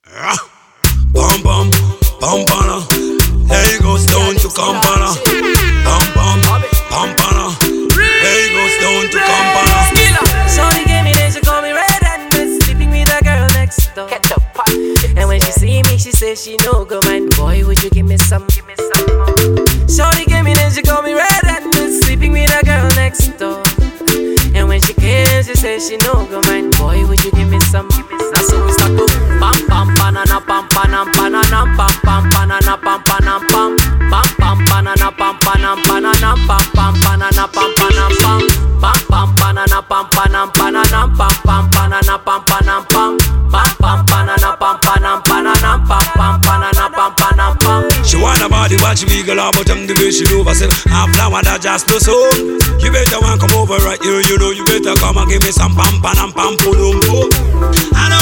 Bum bum, bum bana. Hey goes down to Kampala. Bum bum, bum bana. Hey goes down to Kampala. Shorty gave me this, she call me red-handed, sleeping with a girl next door. And when she see me, she says she no go man. Boy, would you give me some? Shorty gave me this, she call me red-handed, sleeping with a girl next door. And when she came, she says she no go man. Boy, would you give me some? That's how we start to pam pam banana pam panam banana pam pam banana pam panam pam pam pam banana pam panam banana pam pam banana pam panam pam pam pam banana pam panam banana pam pam banana pam panam pam pam pam banana pam panam banana pam pam banana pam panam pam. She wanna body watch me girl, but I'm the way she do herself. I'm flower that just no so. You better want come over right here, you know you better come and give me some pam panam pam pum pum.